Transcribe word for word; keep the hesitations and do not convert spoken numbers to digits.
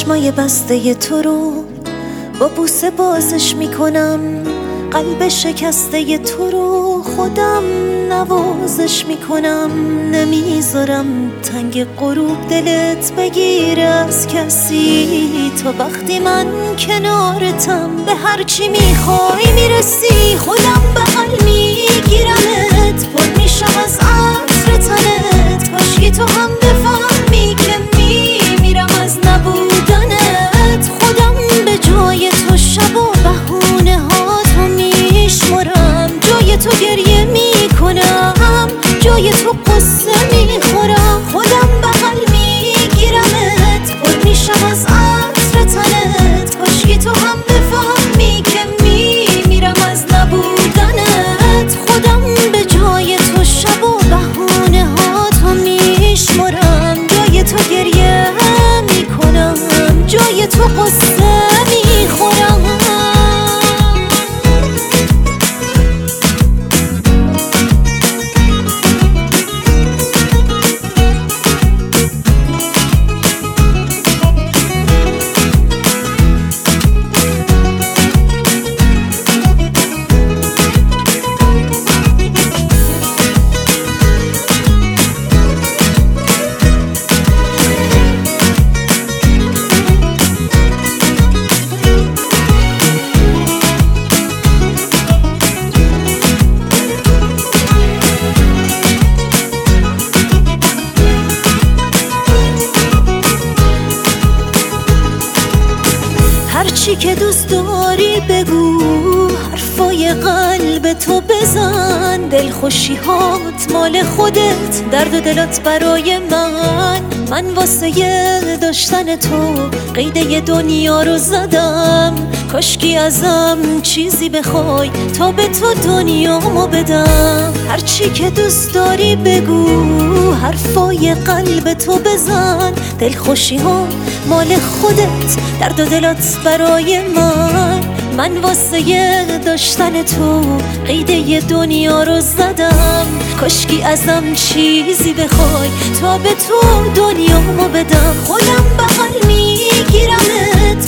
چشمای بسته تو رو با بوسه بازش میکنم، قلب شکسته تو رو خودم نوازش میکنم. نمیذارم تنگ غروب دلت بگیره از کسی، تا وقتی من کنارتم به هرچی میخوای میرسی. خودم بغل میگیرمت، پر میشم از عطر تنت، کاشکی تو هم بفهمی که میمیرم از نبودنت. خودم به جای تو شب و بهونه ها تو میشمرم، جای تو گریه میکنم، جای تو قصه میخورم. خودم بغل میگیرمت، پر میشم از عطر تنت، کاشکی تو هم بفهمی که میمیرم از نبودنت. خودم به جای تو شب و بهونه ها تو میشمرم، جای تو گریه میکنم، جای تو قصه میخورم. هرچی که دوست داری بگو، حرفای قلب تو بزن، دلخوشی هات مال خودت، درد و دلات برای من. من واسه داشتن تو قیده دنیا رو زدم، کاشکی ازم چیزی بخوای تا به تو دنیامو بدم. هرچی که دوست داری بگو، حرفای قلب تو بزن، دلخوشی ها مال خودت، درد و دلات برای من. من واسه داشتن تو قیده دنیا رو زدم، کاشکی ازم چیزی بخوای تا به تو دنیامو بدم. خودم بغل میگیرمت،